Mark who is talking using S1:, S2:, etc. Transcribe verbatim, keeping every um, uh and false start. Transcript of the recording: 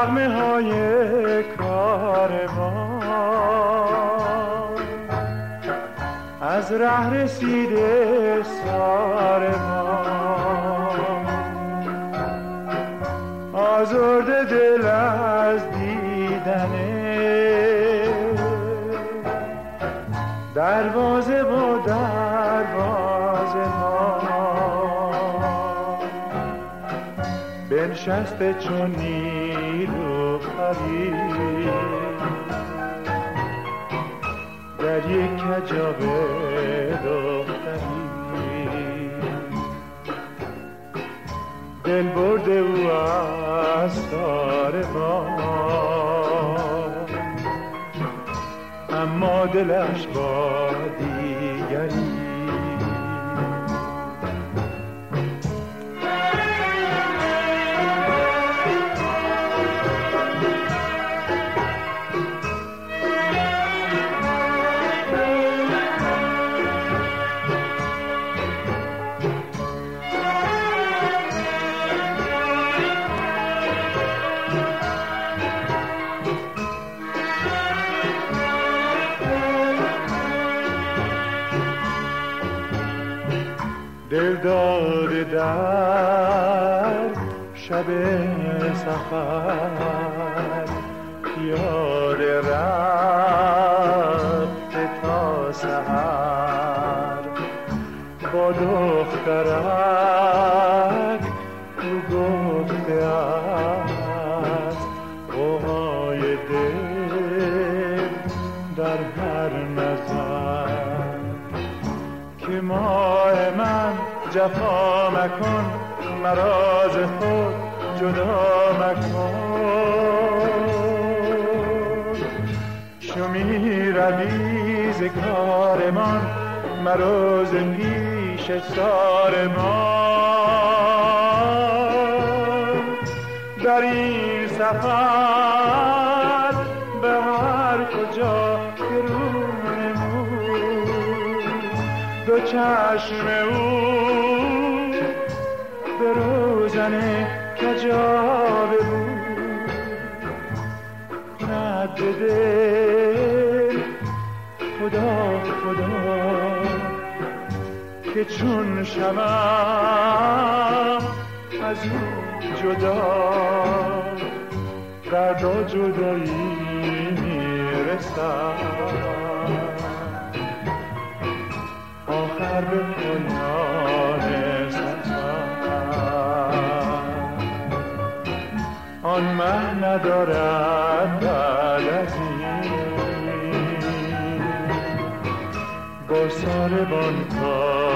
S1: نغمه های کاروان از ره رسیده سارمان، آزرده دل از دیدنه دروازه و دروازه ها، بنشسته چون نیلوفری در یک کجاوه دختری، دل برده او از سار ما، اما دلش با دیگری. دل داده در شب سفر، پیاده رفته تا سحر، با دخترک او گفته است غوغای دل در هر نظر، که ماه من جفا مکن، مرا ز خود جدا مکن، چو می روی ز کارمان مرا ز پیش سارمان. در این سفر به هر کجا که رو نمود، دو چشم او به روزن کجاوه بود، کند به دل خدا خدا که چون شوم از او جدا، درد و جدایی میرسم، آخر به پایان آن مه ندارد بعد از این با ساربان کار